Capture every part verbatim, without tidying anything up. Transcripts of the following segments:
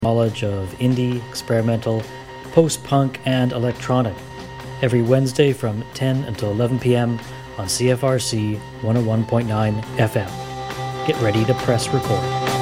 knowledge of indie, experimental, post-punk, and electronic. Every Wednesday from ten until eleven p.m. on C F R C one oh one point nine F M. Get ready to press record.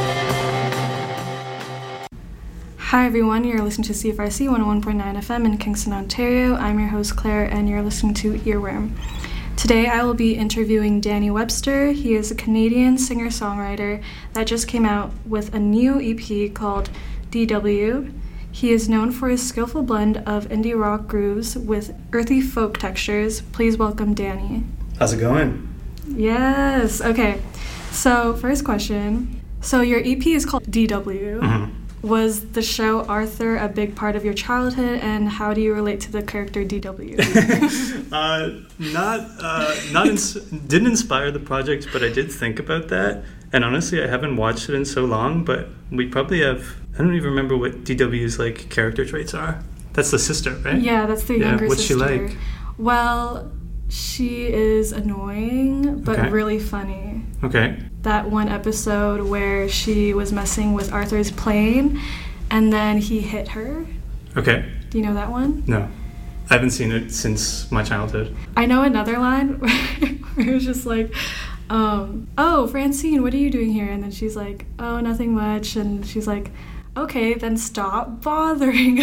Hi everyone, you're listening to C F R C one oh one point nine F M in Kingston, Ontario. I'm your host Claire and you're listening to Earworm. Today I will be interviewing Danny Webster. He is a Canadian singer-songwriter that just came out with a new E P called D W. He is known for his skillful blend of indie rock grooves with earthy folk textures. Please welcome Danny. How's it going? Yes. Okay. So, first question. So, your E P is called D W. Mm-hmm. Was the show Arthur a big part of your childhood, and how do you relate to the character D W? uh, not, uh, not ins- didn't inspire the project, but I did think about that. And honestly, I haven't watched it in so long, but we probably have. I don't even remember what D W's like character traits are. That's the sister, right? Yeah, that's the younger yeah, what's sister. What's she like? Well, she is annoying, but okay. really funny. Okay. That one episode where she was messing with Arthur's plane, and then he hit her. Okay. Do you know that one? No. I haven't seen it since my childhood. I know another line where it was just like, um, oh, Francine, what are you doing here? And then she's like, oh, nothing much. And she's like, okay, then stop bothering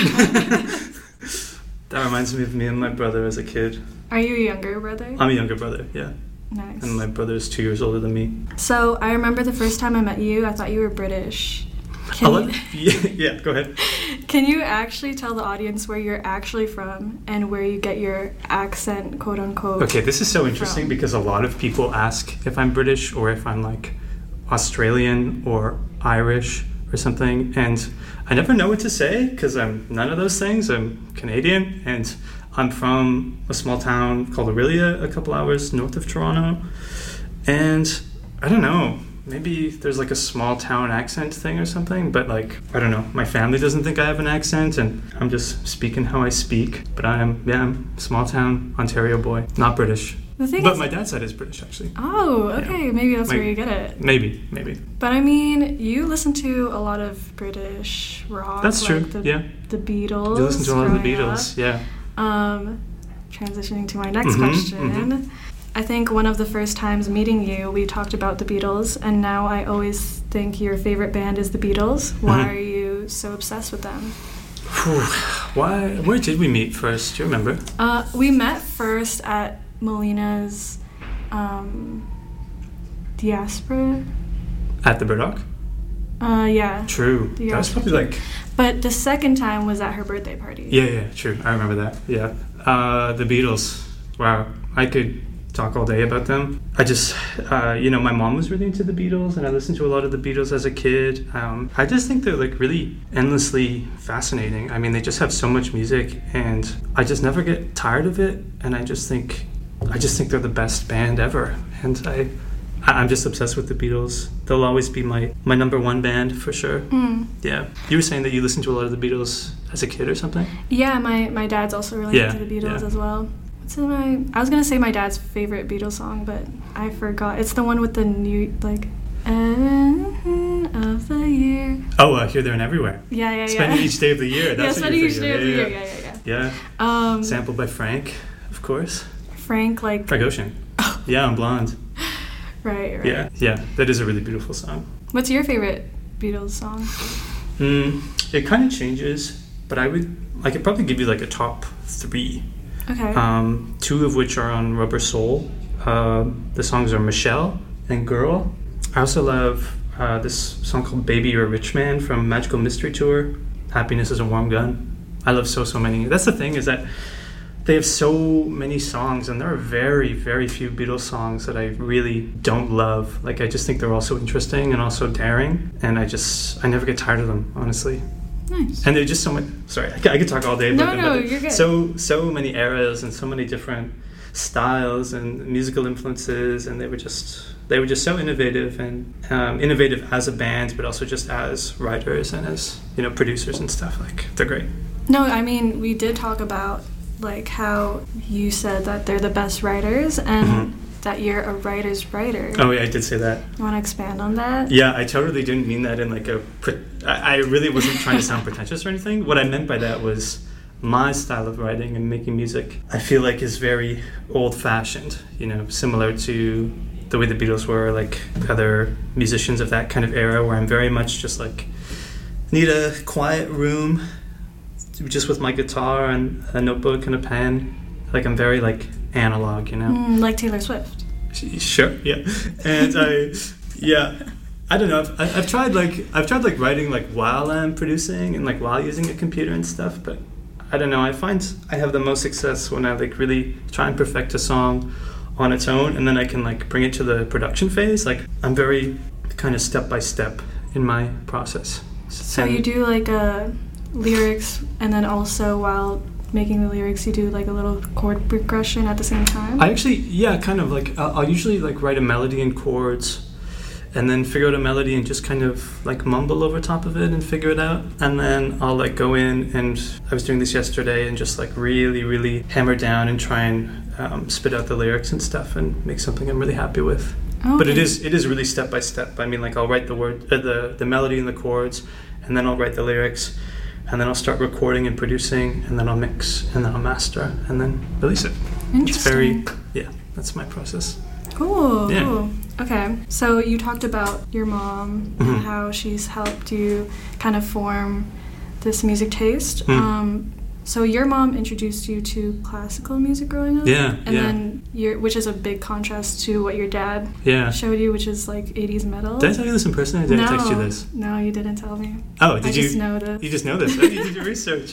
us. That reminds me of me and my brother as a kid. Are you a younger brother? I'm a younger brother, yeah. Nice. And my brother is two years older than me. So I remember the first time I met you, I thought you were British. Can you, yeah, yeah, go ahead. Can you actually tell the audience where you're actually from and where you get your accent, quote unquote? Okay, this is so interesting from? because a lot of people ask if I'm British or if I'm like Australian or Irish or something, and I never know what to say because I'm none of those things. I'm Canadian and I'm from a small town called Orillia, a couple hours north of Toronto, and I don't know, maybe there's like a small town accent thing or something, but like, I don't know, my family doesn't think I have an accent and I'm just speaking how I speak, but I am, yeah, I'm a small town Ontario boy, not British. The thing but is, my dad's side is British, actually. Oh, okay. Yeah. Maybe that's like, where you get it. Maybe, maybe. But I mean, you listen to a lot of British rock. That's like true, the, yeah. The Beatles. You listen to a lot of the Beatles, up. yeah. Um, transitioning to my next mm-hmm, question. Mm-hmm. I think one of the first times meeting you, we talked about the Beatles, and now I always think your favorite band is the Beatles. Why mm-hmm. are you so obsessed with them? Why? Where did we meet first? Do you remember? Uh, we met first at Melina's um, diaspora. At the Burdock? Uh, yeah. True. The that was probably like... But the second time was at her birthday party. Yeah, yeah, true. I remember that. Yeah. Uh, the Beatles. Wow. I could talk all day about them. I just, uh, you know, my mom was really into the Beatles, and I listened to a lot of the Beatles as a kid. Um, I just think they're like really endlessly fascinating. I mean, they just have so much music, and I just never get tired of it. And I just think, I just think they're the best band ever. And I, I'm just obsessed with the Beatles. They'll always be my, my number one band for sure. Mm. Yeah. You were saying that you listened to a lot of the Beatles as a kid or something? Yeah, my, my dad's also really yeah, into the Beatles yeah. as well. What's my? I was gonna say my dad's favorite Beatles song, but I forgot. It's the one with the new like end of the year. Oh, uh, Here, There, and Everywhere. Yeah, yeah, yeah. Spending each day of the year. That's yeah, what spending you're each day yeah, of the yeah, year. yeah. Yeah, yeah, yeah. Yeah. Um, Sampled by Frank, of course. Frank, like Frank Ocean. Yeah, I'm Blonde. Right, right. Yeah, yeah. That is a really beautiful song. What's your favorite Beatles song? Mm, it kind of changes, but I would I could probably give you like a top three. Okay. Um, two of which are on Rubber Soul. Uh, the songs are Michelle and Girl. I also love uh, this song called Baby You're a Rich Man from Magical Mystery Tour. Happiness is a Warm Gun. I love so, so many. That's the thing, is that they have so many songs, and there are very, very few Beatles songs that I really don't love. Like, I just think they're all so interesting and also daring, and I just, I never get tired of them, honestly. Nice. And they're just so much. Sorry, I could, I could talk all day about no, them. No, but you're good. So so many eras and so many different styles and musical influences, and they were just they were just so innovative and um, innovative as a band, but also just as writers and as, you know, producers and stuff. Like, they're great. No, I mean, we did talk about like how you said that they're the best writers, and mm-hmm. that you're a writer's writer. Oh yeah, I did say that. You want to expand on that? Yeah, I totally didn't mean that in like a... Pre- I, I really wasn't trying to sound pretentious or anything. What I meant by that was my style of writing and making music, I feel like is very old-fashioned, you know, similar to the way the Beatles were, like other musicians of that kind of era, where I'm very much just like, need a quiet room, just with my guitar and a notebook and a pen. Like I'm very like analog, you know. Mm, like Taylor Swift. Sure, yeah. And I, yeah, I don't know. I've, I've tried like I've tried like writing like while I'm producing and like while using a computer and stuff, but I don't know. I find I have the most success when I like really try and perfect a song on its own, and then I can like bring it to the production phase. Like I'm very kind of step by step in my process. So and you do like a lyrics, and then also while making the lyrics, you do like a little chord progression at the same time? I actually, yeah, kind of like I'll, I'll usually like write a melody in chords, and then figure out a melody and just kind of like mumble over top of it and figure it out. And then I'll like go in, and I was doing this yesterday, and just like really, really hammer down and try and um, spit out the lyrics and stuff and make something I'm really happy with. Okay. But it is it is really step by step. I mean, like I'll write the word, uh, the the melody and the chords, and then I'll write the lyrics, and then I'll start recording and producing, and then I'll mix, and then I'll master, and then release it. Interesting. It's very, yeah, that's my process. Cool, Yeah. cool. Okay, so you talked about your mom Mhm. and how she's helped you kind of form this music taste. Mm. Um, so your mom introduced you to classical music growing up? Yeah, And yeah. then, your, which is a big contrast to what your dad Yeah. showed you, which is like eighties metal. Did I tell you this in person, or did no, I text you this? No, you didn't tell me. Oh, did I you? just know this. You just know this. Oh, you did your research.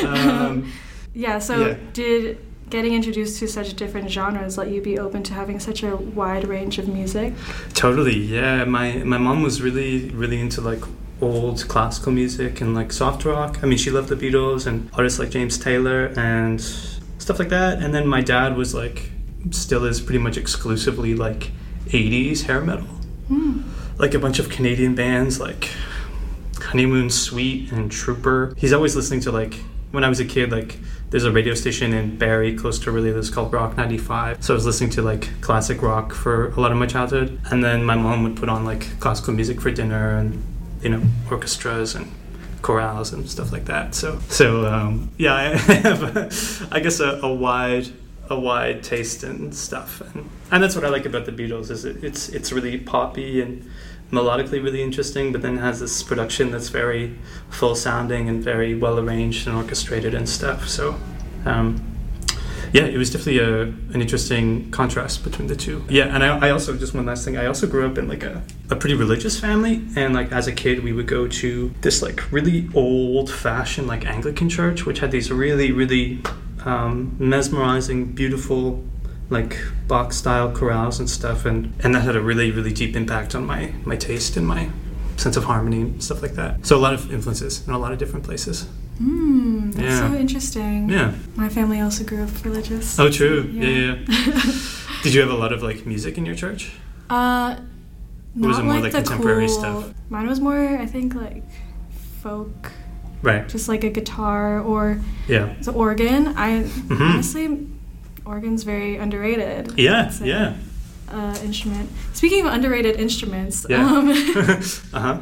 Um, Yeah, so Yeah. did getting introduced to such different genres let you be open to having such a wide range of music? Totally, yeah. My my mom was really really into like old classical music and like soft rock. I mean, she loved the Beatles and artists like James Taylor and stuff like that. And then my dad was like, still is pretty much exclusively like eighties hair metal. Hmm. Like a bunch of Canadian bands like Honeymoon Suite and Trooper. He's always listening to like, when I was a kid, like there's a radio station in Barrie close to Orillia that's called Rock ninety-five. So I was listening to like classic rock for a lot of my childhood. And then my mom would put on like classical music for dinner and, you know, orchestras and chorales and stuff like that. So, so um, yeah, I have, a, I guess, a, a wide, a wide taste in stuff, and and that's what I like about the Beatles. Is it, it's it's really poppy and melodically really interesting, but then has this production that's very full sounding and very well arranged and orchestrated and stuff. So, um, yeah, it was definitely a an interesting contrast between the two. Yeah, and I, I also, just one last thing, I also grew up in like a, a pretty religious family, and like as a kid we would go to this like really old fashioned like Anglican church, which had these really, really um, mesmerizing, beautiful like Bach style chorales and stuff, and, and that had a really, really deep impact on my, my taste and my sense of harmony and stuff like that. So a lot of influences in a lot of different places. Hmm, that's Yeah. so interesting. Yeah. My family also grew up religious. Oh, true. Yeah, Yeah. yeah. yeah. Did you have a lot of like music in your church? Uh, not Or was it more like, like the contemporary cool, stuff? Mine was more, I think, like folk, Right. just like a guitar or Yeah. the organ. I Mhm. honestly, organ's very underrated. Yeah, It's a, yeah. Uh, instrument. Speaking of underrated instruments, Yeah. um, uh-huh.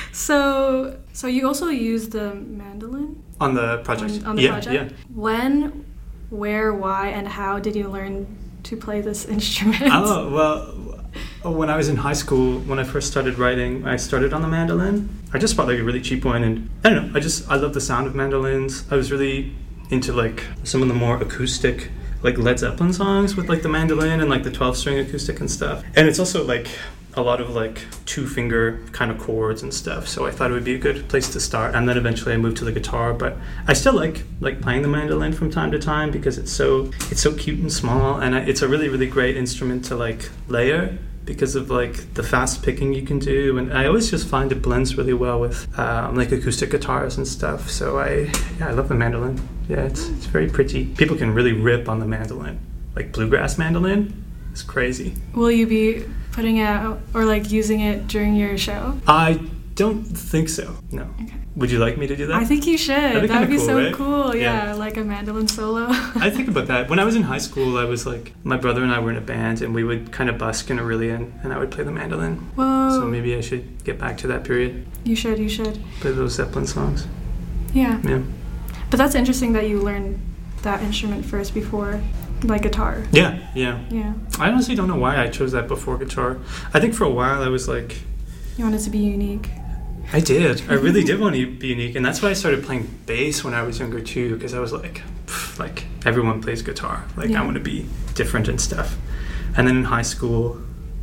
so so you also use the mandolin On the project? on, on the yeah, project. yeah. When, where, why, and how did you learn to play this instrument? Oh, well, when I was in high school, when I first started writing, I started on the mandolin. I just bought like a really cheap one, and I don't know, I just, I love the sound of mandolins. I was really into like some of the more acoustic, like Led Zeppelin songs with like the mandolin and like the twelve string acoustic and stuff. And it's also like a lot of like two finger kind of chords and stuff, so I thought it would be a good place to start. And then eventually I moved to the guitar, but I still like like playing the mandolin from time to time because it's so it's so cute and small, and I, it's a really really great instrument to like layer because of like the fast picking you can do, and I always just find it blends really well with um, like acoustic guitars and stuff. So I yeah I love the mandolin. Yeah, it's it's very pretty. People can really rip on the mandolin, like bluegrass mandolin. It's crazy. Will you be putting it out or like using it during your show? I don't think so. No. Okay. Would you like me to do that? I think you should. That'd be, That'd be cool, so right? cool. Yeah, Yeah. like a mandolin solo. I think about that. When I was in high school, I was like, my brother and I were in a band, and we would kind of busk in Aurelian, and I would play the mandolin. Whoa. So maybe I should get back to that period. You should, you should. Play those Zeppelin songs. Yeah. Yeah. But that's interesting that you learned that instrument first before, like, guitar. Yeah, yeah. Yeah. I honestly don't know why I chose that before guitar. I think for a while I was like... You wanted to be unique. I did. I really did want to be unique, and that's why I started playing bass when I was younger too, because I was like, pff, like everyone plays guitar. Like Yeah. I want to be different and stuff. And then in high school,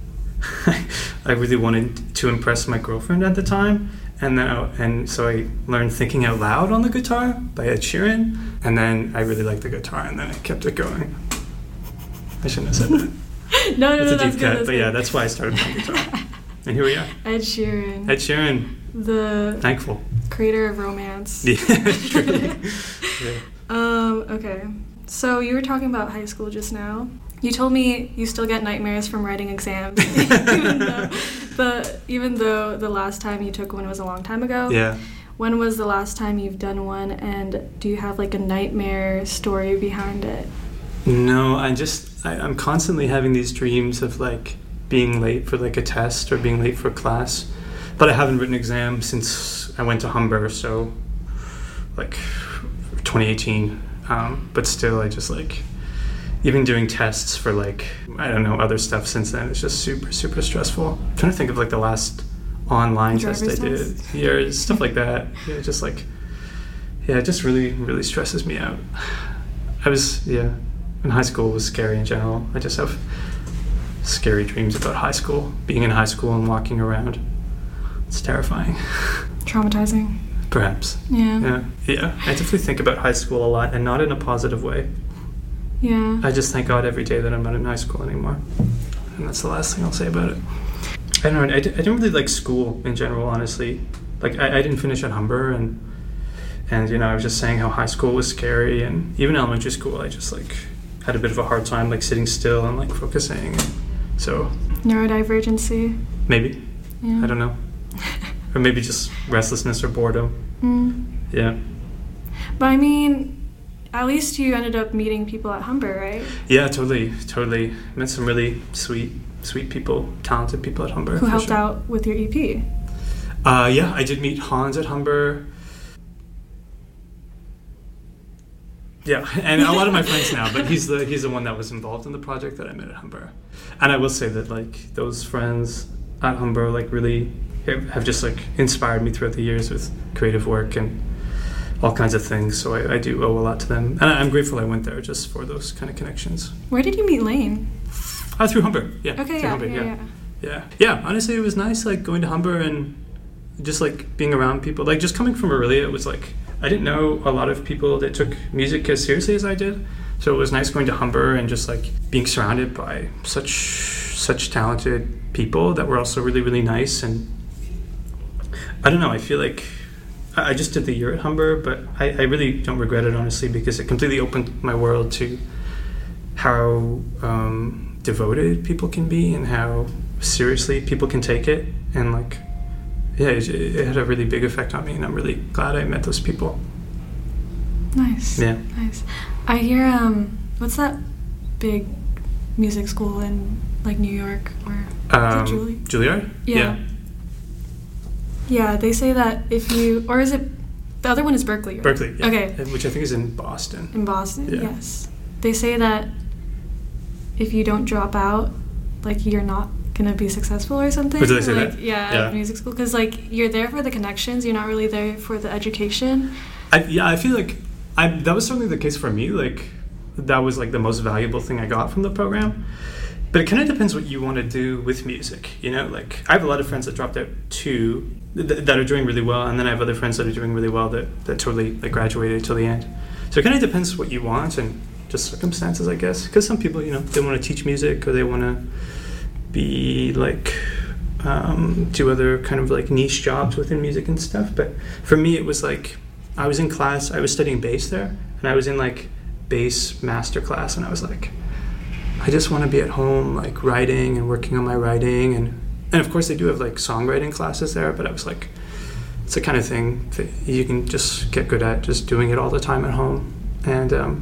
I really wanted to impress my girlfriend at the time, and then I, and so I learned Thinking Out Loud on the guitar by Ed Sheeran, and then I really liked the guitar, and then I kept it going. I shouldn't have said that. no, no, It's no, a that's deep good. cut, That's but good. yeah, that's why I started playing guitar. And here we are. Ed Sheeran, Ed Sheeran, the thankful. creator of romance. Yeah, truly. Yeah. Um, okay. So you were talking about high school just now. You told me you still get nightmares from writing exams, even though the even though the last time you took one was a long time ago. Yeah. When was the last time you've done one, and do you have like a nightmare story behind it? No, I just I, I'm constantly having these dreams of like being late for like a test or being late for class, but I haven't written an exam since I went to Humber, so like twenty eighteen. Um, but still, I just like even doing tests for like I don't know other stuff since then. It's just super super stressful. I'm trying to think of like the last online Driver's test I did. test? Yeah, stuff like that. Yeah, just like yeah, it just really really stresses me out. I was yeah. And high school was scary in general. I just have scary dreams about high school, being in high school and walking around. It's terrifying. Traumatizing. Perhaps. Yeah. Yeah. Yeah. I definitely think about high school a lot, and not in a positive way. Yeah. I just thank God every day that I'm not in high school anymore. And that's the last thing I'll say about it. I don't know. I, d- I didn't really like school in general, honestly. Like, I, I didn't finish at Humber, and, and, you know, I was just saying how high school was scary, and even elementary school, I just, like... had a bit of a hard time like sitting still and like focusing, so Neurodivergency. maybe Yeah. I don't know, or maybe just restlessness or boredom. Mm. Yeah. But I mean, at least you ended up meeting people at Humber, right? Yeah, totally, totally. Met some really sweet, sweet people, talented people at Humber. Who for helped sure. out with your E P. Uh, yeah, I did meet Hans at Humber. Yeah, and a lot of my friends now, but he's the he's the one that was involved in the project that I met at Humber. And I will say that like those friends at Humber like really have just like inspired me throughout the years with creative work and all kinds of things. So I, I do owe a lot to them, and I'm grateful I went there just for those kind of connections. Where did you meet Lane? Uh, through Humber, yeah. Okay, through yeah, Humber, yeah, yeah. yeah, yeah. Honestly, it was nice like going to Humber and just like being around people. Like just coming from Aurelia, it was like. I didn't know a lot of people that took music as seriously as I did, so it was nice going to Humber and just like being surrounded by such such talented people that were also really really nice. And I don't know, I feel like I just did the year at Humber, but I, I really don't regret it honestly, because it completely opened my world to how um, devoted people can be and how seriously people can take it, and like yeah, it, it had a really big effect on me, and I'm really glad I met those people. Nice. Yeah. Nice. I hear, um, what's that big music school in, like, New York? Or Um, is it Juilliard? Juilliard? Yeah. Yeah. Yeah, they say that if you, or is it, the other one is Berkeley, right? Berkeley, yeah. Okay. Which I think is in Boston. In Boston, Yeah. yes. They say that if you don't drop out, like, you're not gonna be successful or something. Oh, did they say like, that? Yeah, Yeah. at music school, because like you're there for the connections, you're not really there for the education. I, yeah, I feel like I, that was certainly the case for me. Like, that was like the most valuable thing I got from the program. But it kind of depends what you want to do with music, you know? Like, I have a lot of friends that dropped out too, th- that are doing really well, and then I have other friends that are doing really well that, that totally like graduated till the end. So it kind of depends what you want and just circumstances, I guess. Because some people, you know, they want to teach music, or they want to be like um, do other kind of like niche jobs within music and stuff. But for me, it was like I was in class, I was studying bass there, and I was in like bass master class, and I was like, I just want to be at home like writing and working on my writing, and and of course they do have like songwriting classes there, but I was like, it's the kind of thing that you can just get good at, just doing it all the time at home. And um,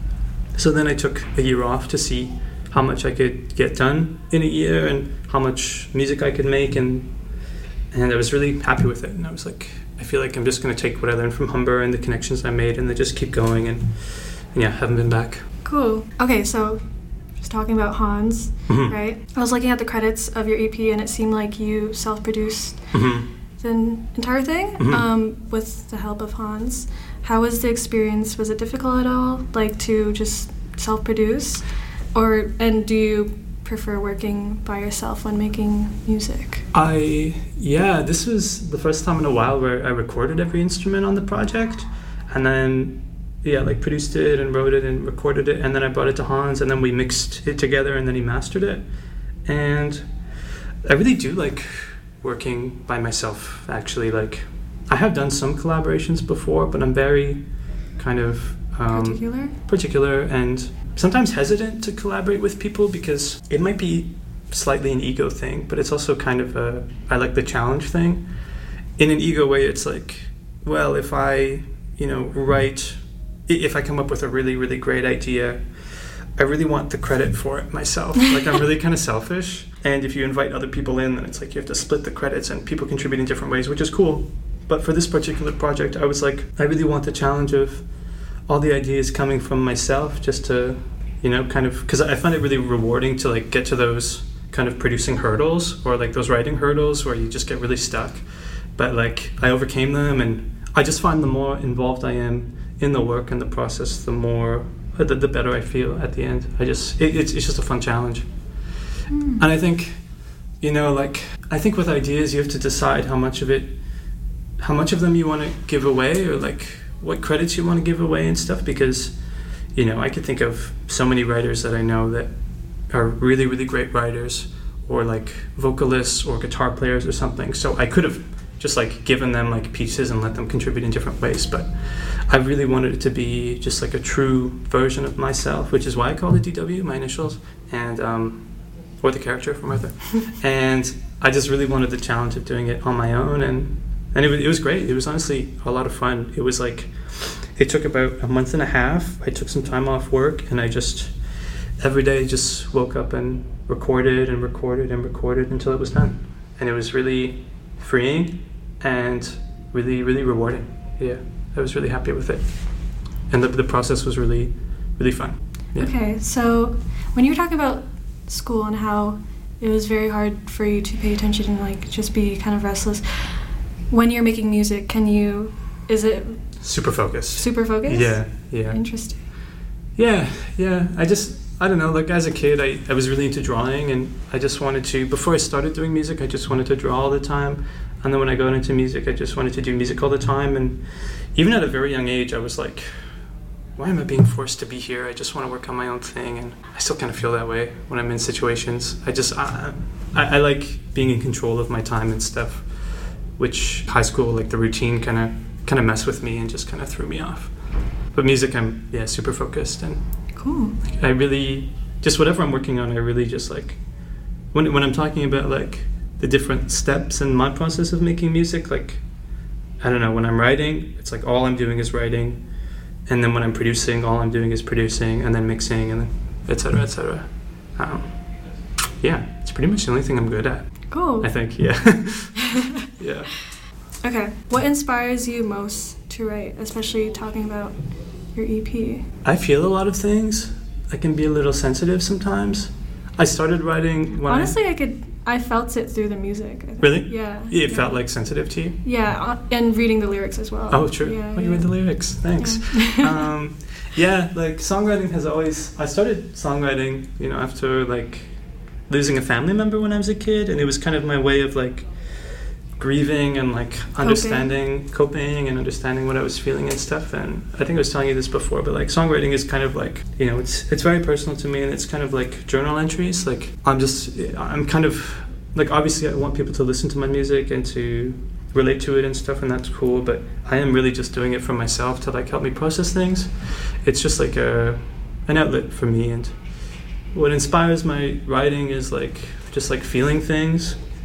so then I took a year off to see how much I could get done in a year and how much music I could make, and and I was really happy with it. And I was like, I feel like I'm just going to take what I learned from Humber and the connections I made and then just keep going, and, and yeah, haven't been back. Cool. Okay, so just talking about Hans, Mm-hmm. right? I was looking at the credits of your E P and it seemed like you self-produced Mm-hmm. the entire thing Mhm. um, with the help of Hans. How was the experience? Was it difficult at all, like to just self-produce? Or, and do you prefer working by yourself when making music? I, yeah, this was the first time in a while where I recorded every instrument on the project, and then, yeah, like produced it and wrote it and recorded it, and then I brought it to Hans, and then we mixed it together, and then he mastered it. And I really do like working by myself, actually. Like, I have done some collaborations before, but I'm very kind of um, Particular? particular and sometimes hesitant to collaborate with people because it might be slightly an ego thing, but it's also kind of a, I like the challenge thing. In an ego way, it's like, well, if I, you know, write, if I come up with a really, really great idea, I really want the credit for it myself. Like, I'm really kind of selfish. And if you invite other people in, then it's like you have to split the credits and people contribute in different ways, which is cool. But for this particular project, I was like, I really want the challenge of all the ideas coming from myself, just to, you know, kind of, because I find it really rewarding to like get to those kind of producing hurdles or like those writing hurdles where you just get really stuck. But like I overcame them, and I just find the more involved I am in the work and the process, the more, the, the better I feel at the end. I just, it, it's, it's just a fun challenge. Mm. And I think, you know, like, I think with ideas, you have to decide how much of it, how much of them you want to give away, or like what credits you want to give away and stuff, because, you know, I could think of so many writers that I know that are really, really great writers, or like vocalists or guitar players or something. So I could have just like given them like pieces and let them contribute in different ways, but I really wanted it to be just like a true version of myself, which is why I called it D W, my initials, and um, or the character from Arthur. And I just really wanted the challenge of doing it on my own, and and it was, it was great. It was honestly a lot of fun. It was like, it took about a month and a half. I took some time off work, and I just every day just woke up and recorded and recorded and recorded until it was done. And it was really freeing and really, really rewarding. Yeah, I was really happy with it. And the, the process was really, really fun. Yeah. Okay, so when you were talking about school and how it was very hard for you to pay attention and like just be kind of restless, when you're making music, can you, is it Super focused. super focused? Yeah, yeah. Interesting. Yeah, yeah. I just, I don't know, like as a kid, I, I was really into drawing, and I just wanted to, before I started doing music, I just wanted to draw all the time. And then when I got into music, I just wanted to do music all the time. And even at a very young age, I was like, why am I being forced to be here? I just want to work on my own thing. And I still kind of feel that way when I'm in situations. I just, I, I, I like being in control of my time and stuff, which high school, like the routine kind of kind of messed with me and just kind of threw me off. But music, I'm, yeah, super focused. And Cool. I really, just whatever I'm working on, I really just like, when when I'm talking about like the different steps in my process of making music, like, I don't know, when I'm writing, it's like all I'm doing is writing. And then when I'm producing, all I'm doing is producing, and then mixing, and then et cetera, et cetera. Um, yeah, it's pretty much the only thing I'm good at, Cool. I think, yeah. Yeah. Okay. What inspires you most to write, especially talking about your E P? I feel a lot of things. I can be a little sensitive sometimes. I started writing when Honestly, I... I could, I felt it through the music. I think. Really? Yeah. It yeah. felt like sensitive to you? Yeah, uh, and reading the lyrics as well. Oh, true. Yeah, oh, you yeah. read the lyrics. Thanks. Yeah. um, yeah, like songwriting has always... I started songwriting, you know, after like losing a family member when I was a kid, and it was kind of my way of like grieving and like understanding, coping and understanding what I was feeling and stuff. And I think I was telling you this before, but like songwriting is kind of like, you know, it's it's very personal to me, and it's kind of like journal entries. Like I'm just, I'm kind of like, obviously I want people to listen to my music and to relate to it and stuff, and that's cool, but I am really just doing it for myself to like help me process things. It's just like a an outlet for me, and what inspires my writing is like just like feeling things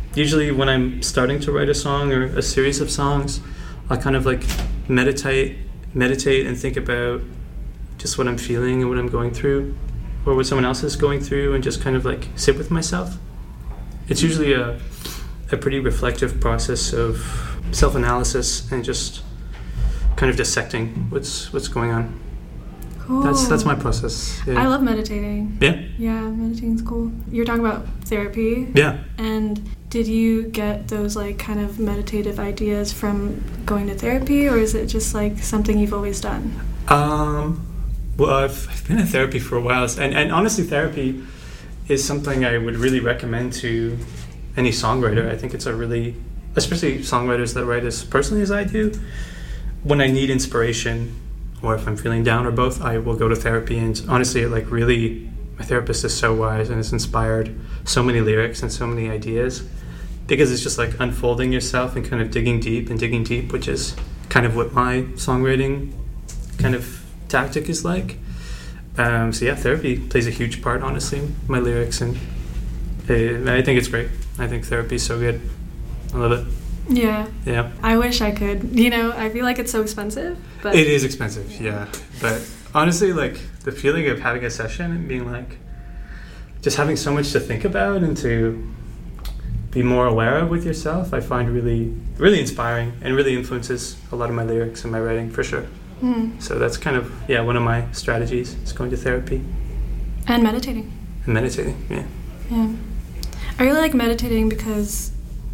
usually when I'm starting to write a song or a series of songs, I kind of like meditate, meditate and think about just what I'm feeling and what I'm going through, or what someone else is going through, and just kind of like sit with myself. It's usually a a pretty reflective process of self-analysis and just kind of dissecting what's what's going on. Cool. That's that's my process. Yeah. I love meditating. Yeah. Yeah, meditating's cool. You're talking about therapy. Yeah. And did you get those like kind of meditative ideas from going to therapy, or is it just like something you've always done? Um, well, I've, I've been in therapy for a while, and, and honestly, therapy is something I would really recommend to any songwriter. I think it's a really, especially songwriters that write as personally as I do, when I need inspiration, or if I'm feeling down, or both, I will go to therapy. And honestly, it like really, my therapist is so wise and has inspired so many lyrics and so many ideas, because it's just like unfolding yourself and kind of digging deep and digging deep, which is kind of what my songwriting kind of tactic is like. Um, so yeah, therapy plays a huge part, honestly, in my lyrics, and uh, I think it's great. I think therapy is so good. I love it. Yeah. Yeah. I wish I could. You know, I feel like it's so expensive. But it is expensive, yeah. But honestly, like the feeling of having a session and being like, just having so much to think about and to be more aware of with yourself, I find really, really inspiring, and really influences a lot of my lyrics and my writing, for sure. Mm. So that's kind of, yeah, one of my strategies is going to therapy. And meditating. And meditating, yeah. Yeah. I really like meditating because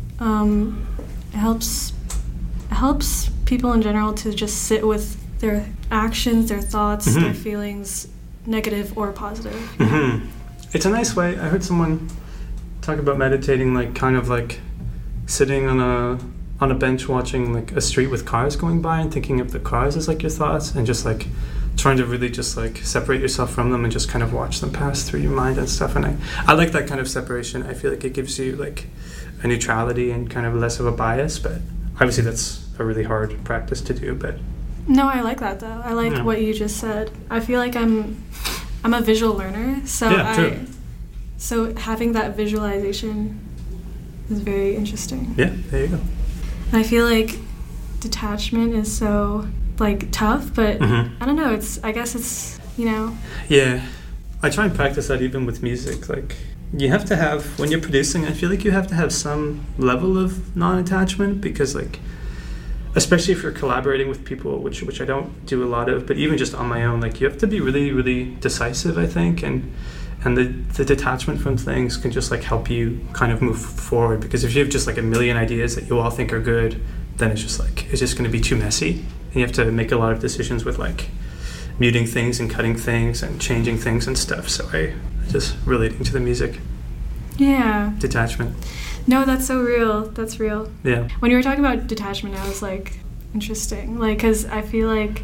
um, it helps it helps people in general to just sit with their actions, their thoughts, mm-hmm. their feelings, negative or positive. Mm-hmm. It's a nice way. I heard someone talk about meditating like kind of like sitting on a on a bench watching like a street with cars going by and thinking of the cars as like your thoughts, and just like trying to really just like separate yourself from them and just kind of watch them pass through your mind and stuff. And I, I like that kind of separation. I feel like it gives you like a neutrality and kind of less of a bias, but obviously that's a really hard practice to do. But no, I like that though. I like yeah. what you just said. I feel like I'm I'm a visual learner, so yeah, I true. so having that visualization is very interesting. Yeah, there you go. And I feel like detachment is so like tough, but mm-hmm. I don't know, it's I guess it's, you know. Yeah. I try and practice that even with music. Like you have to have, when you're producing, I feel like you have to have some level of non-attachment, because like, especially if you're collaborating with people, which which I don't do a lot of, but even just on my own, like you have to be really, really decisive, I think, and and the, the detachment from things can just like help you kind of move forward, because if you have just like a million ideas that you all think are good, then it's just like, it's just going to be too messy, and you have to make a lot of decisions with like muting things and cutting things and changing things and stuff. So I just relating to the music. Yeah. Detachment. No, that's so real. That's real. Yeah. When you were talking about detachment, I was like, interesting. Like, because I feel like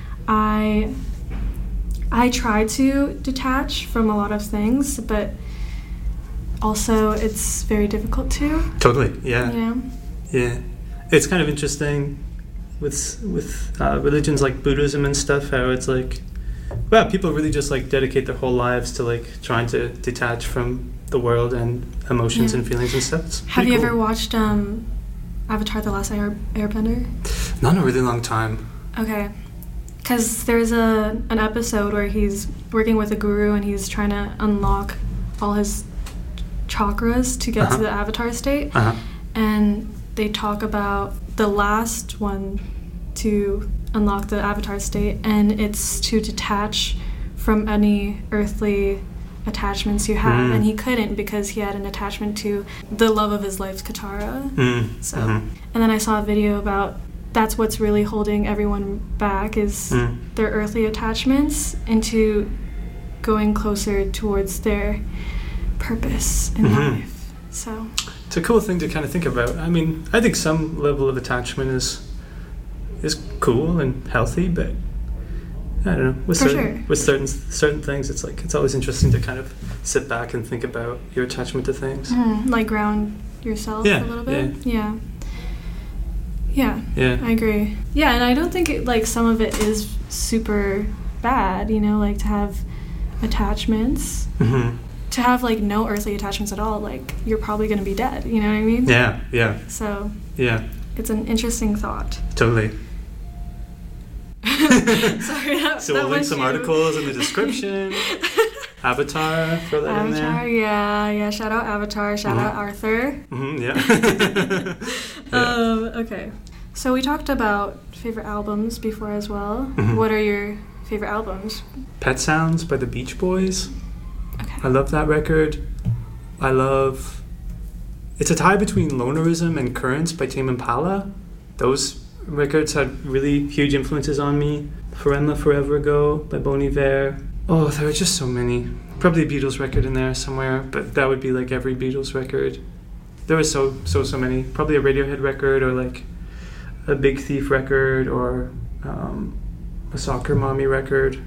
I I try to detach from a lot of things, but also it's very difficult to. Totally. Yeah. You know? Yeah. It's kind of interesting with with uh, religions like Buddhism and stuff, how it's like, well, people really just like dedicate their whole lives to like trying to detach from the world and emotions Yeah. and feelings and stuff. It's Have you pretty ever cool. watched um, Avatar: The Last Air- Airbender? Not in a really long time. Okay. Because there's a an episode where he's working with a guru and he's trying to unlock all his chakras to get Uh-huh. to the Avatar state. Uh-huh. And they talk about the last one to unlock the Avatar state, and it's to detach from any earthly attachments you have. Mm. And he couldn't because he had an attachment to the love of his life, Katara. Mm. So, Mm-hmm. and then I saw a video about that's what's really holding everyone back is Mm. their earthly attachments into going closer towards their purpose in Mhm. life. So, It's a cool thing to kind of think about. I mean, I think some level of attachment is is cool and healthy, but I don't know. With For certain, sure. with certain certain things, it's like it's always interesting to kind of sit back and think about your attachment to things. mm, like ground yourself Yeah, a little bit. Yeah. Yeah. Yeah. I agree. Yeah, and I don't think it, like some of it is super bad, you know, like to have attachments Mm-hmm. to have like no earthly attachments at all, like you're probably going to be dead, you know what I mean? Yeah, yeah. So yeah, it's an interesting thought. Totally. Sorry, that, so that we'll link some you. articles in the description. Avatar, throw that Avatar, in there. yeah, yeah. Shout out Avatar. Shout mm-hmm. out Arthur. Mm-hmm, yeah. yeah. Um. Okay. So we talked about favorite albums before as well. Mm-hmm. What are your favorite albums? Pet Sounds by the Beach Boys. Okay. I love that record. I love... It's a tie between Lonerism and Currents by Tame Impala. Those records had really huge influences on me. Forever Forever Ago by Bon Iver. Oh, there are just so many. Probably a Beatles record in there somewhere, but that would be like every Beatles record. There were so, so, so many. Probably a Radiohead record or like a Big Thief record or um, a Soccer Mommy record.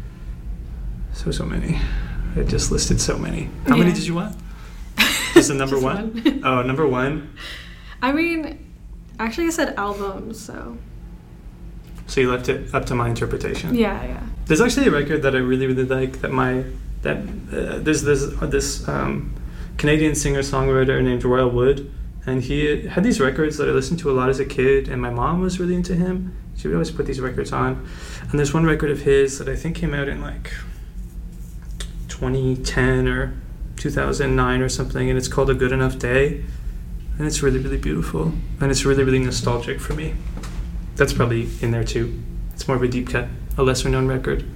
So, so many. I just listed so many. How yeah. many did you want? Just a number Just one? one. Oh, number one. I mean, actually I said albums, so... So you left it up to my interpretation. Yeah, yeah. There's actually a record that I really, really like that my... that uh, There's this, uh, this um, Canadian singer-songwriter named Royal Wood, and he had these records that I listened to a lot as a kid, and my mom was really into him. She would always put these records on. And there's one record of his that I think came out in like twenty ten or two thousand nine or something, and it's called A Good Enough Day, and it's really, really beautiful, and it's really, really nostalgic for me. That's probably in there too. It's more of a deep cut, a lesser known record.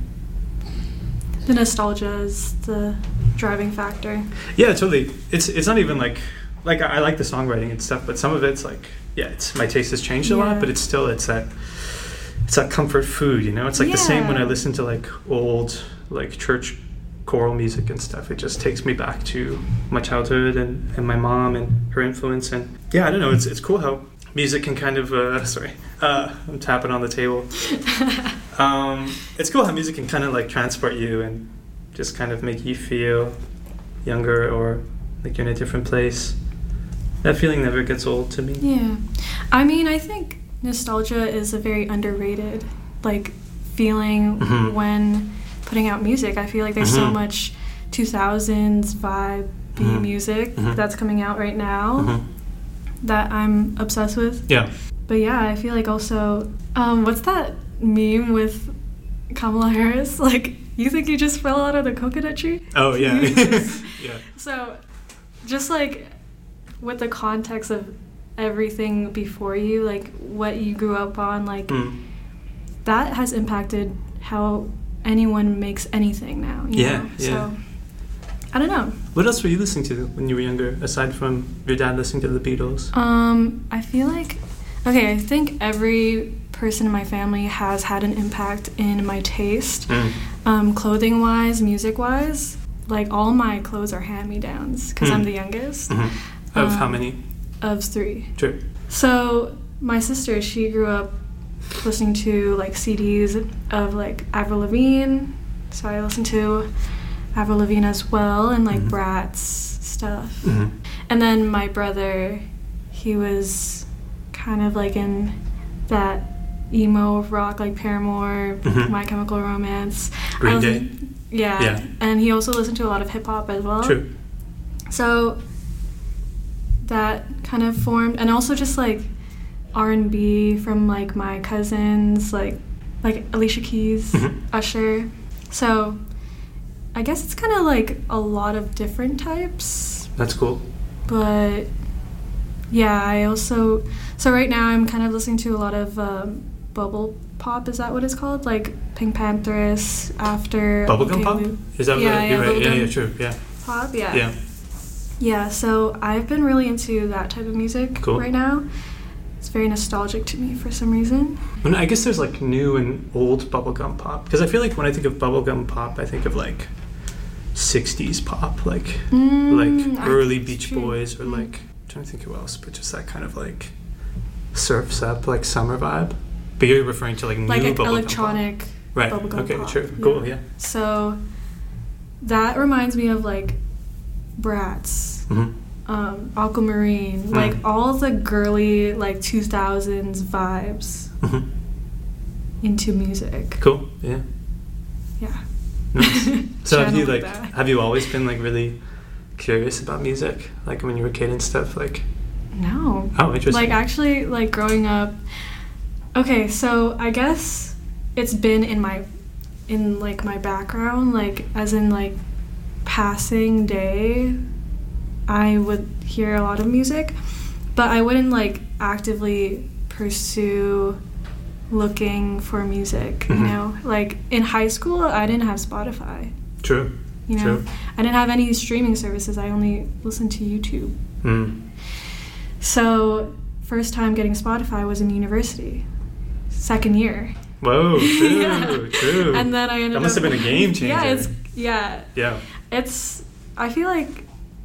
The nostalgia is the driving factor. Yeah, totally. It's it's not even like like I, I like the songwriting and stuff, but some of it's like yeah, it's my taste has changed a yeah. lot, but it's still it's that it's that comfort food, you know. It's like yeah. the same when I listen to like old like church choral music and stuff. It just takes me back to my childhood and, and my mom and her influence, and yeah, I don't know. It's it's cool how music can kind of uh, sorry, uh, I'm tapping on the table. um, it's cool how music can kind of like transport you and just kind of make you feel younger or like you're in a different place. That feeling never gets old to me. Yeah, I mean, I think nostalgia is a very underrated like feeling mm-hmm. when putting out music. I feel like there's mm-hmm. so much two thousands vibe mm-hmm. music mm-hmm. that's coming out right now mm-hmm. that I'm obsessed with. Yeah. But yeah, I feel like also, um, what's that meme with Kamala Harris? Like, you think you just fell out of the coconut tree? Oh, yeah. yeah. So, just like with the context of everything before you, like what you grew up on, like Mm. that has impacted how anyone makes anything now. You Yeah, know? yeah. So, I don't know. What else were you listening to when you were younger, aside from your dad listening to the Beatles? Um, I feel like, okay, I think every person in my family has had an impact in my taste. Mm. Um, clothing-wise, music-wise, like all my clothes are hand-me-downs because Mm. I'm the youngest. Mm-hmm. Of um, how many? Of three. True. So my sister, she grew up listening to like C Ds of like Avril Lavigne. So I listened to Avril Lavigne as well, and like mm-hmm. Bratz stuff. Mm-hmm. And then my brother, he was kind of like in that emo rock, like Paramore, mm-hmm. My Chemical Romance. Green was, Day. Yeah. Yeah. And he also listened to a lot of hip hop as well. True. So that kind of formed, and also just like R and B from like my cousins, like like Alicia Keys, mm-hmm. Usher. So I guess it's kind of like a lot of different types. That's cool. But yeah, I also, so right now I'm kind of listening to a lot of um, bubble pop. Is that what it's called? Like Pink Panthers, After. Bubblegum okay, pop? Luke. Is that Yeah, right? yeah, You're right. Yeah, bubblegum yeah, true. Yeah. Pop, yeah. Yeah. Yeah, so I've been really into that type of music Cool. right now. It's very nostalgic to me for some reason. And I guess there's like new and old bubblegum pop. Because I feel like when I think of bubblegum pop, I think of like sixties pop, like Mm, like I early think it's Beach true. Boys, or Mm. like I'm trying to think who else, but just that kind of like surfs up, like summer vibe. But you're referring to like new Like an bubblegum electronic pop. Right. bubblegum Okay. pop. True. Cool. Yeah. So that reminds me of like Bratz, Mm-hmm. um, Aquamarine, Mm. like all the girly like two thousands vibes Mm-hmm. into music. Cool. Yeah. Yeah. Nice. So have you Channel like that. have you always been like really curious about music, like when you were a kid and stuff? Like, No. oh, interesting. Like actually, like growing up. Okay, so I guess it's been in my, in like my background, like as in like passing day, I would hear a lot of music, but I wouldn't like actively pursue looking for music. Mhm. You know, like in high school, I didn't have Spotify. True. You know, True. I didn't have any streaming services. I only listened to YouTube. Mm. So, first time getting Spotify was in university, second year. Whoa, true, Yeah. true. And then I ended That must up, have been a game changer. Yeah, it's yeah, Yeah. it's. I feel like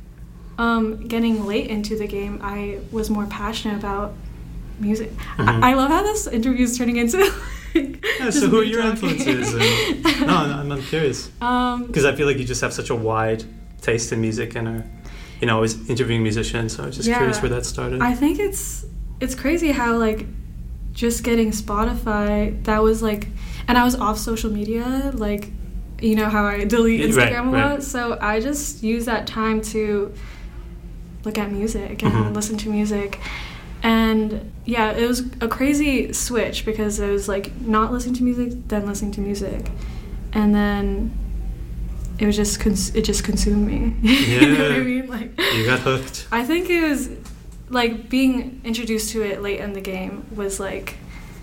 um, getting late into the game, I was more passionate about music. Mhm. I, I love how this interview is turning into. Like, Yeah, just so who are me your talking. influences? And, no, I'm, I'm curious. Um, Because I feel like you just have such a wide taste in music and are, you know, always interviewing musicians. So I was just Yeah. curious where that started. I think it's it's crazy how like just getting Spotify, that was like, and I was off social media, like, you know how I delete Right, Instagram a lot, right. so I just use that time to look at music and Mhm. listen to music. And yeah, it was a crazy switch because it was like not listening to music, then listening to music, and then it was just cons- it just consumed me. You know what I Yeah. mean? Like, You got hooked. I think it was like being introduced to it late in the game was like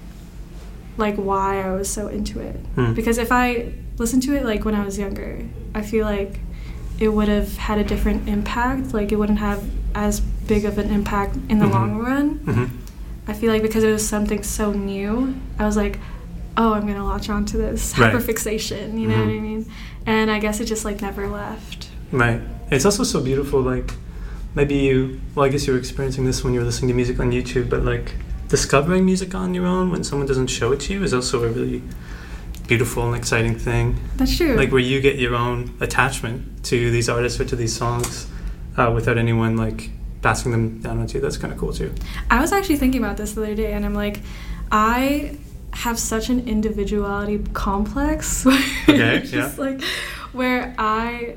like why I was so into it. Hmm. Because if I listened to it like when I was younger, I feel like it would have had a different impact. Like it wouldn't have as big of an impact in the Mhm. long run. Hmm. I feel like because it was something so new, I was like, oh, I'm gonna latch onto this Right. hyperfixation, you know Mhm. what I mean? And I guess it just like never left. Right. It's also so beautiful, like, maybe you, well, I guess you were experiencing this when you were listening to music on YouTube, but like, discovering music on your own when someone doesn't show it to you is also a really beautiful and exciting thing. That's true. Like, where you get your own attachment to these artists or to these songs uh, without anyone, like, passing them down onto you. That's kind of cool, too. I was actually thinking about this the other day, and I'm like, I have such an individuality complex. Where Okay, it's just yeah. like where I